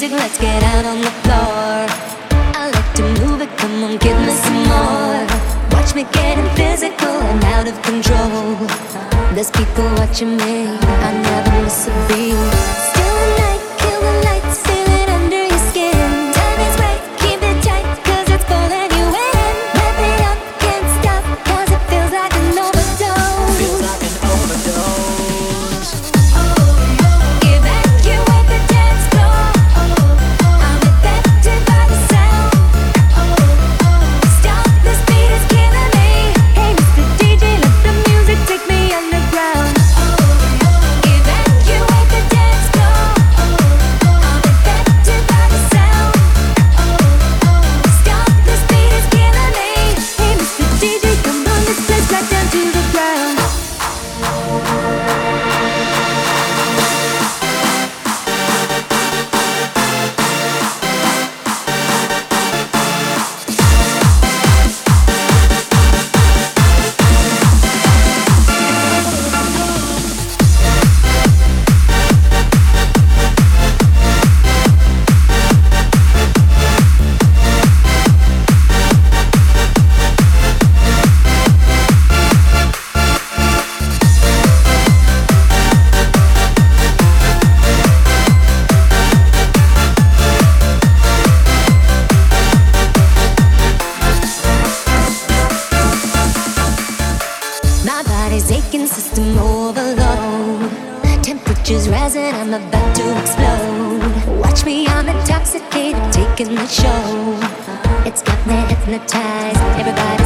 music, let's get out on the floor. I like to move it, come on, give me some more. Watch me getting physical and out of control. There's people watching me, I never miss a beat. Still the night, kill the lights, feel it under your skin. Time is right, keep it tight, cause it's pulling you in. Wrap it up, can't stop, cause it feels like an overdose. Feels like an overdose. Evacuate the dance floor. I'm affected by the sound. Stop, this beat is killing me. Hey Mr. DJ, let the music take me underground. Evacuate the dance floor. I'm affected by the sound. Stop, this beat is killing me. Hey Mr. DJ, come on, let's place right down to the ground. My body's aching, system overload. Temperature's rising, I'm about to explode. Watch me, I'm intoxicated, taking the show. It's got me hypnotized. Everybody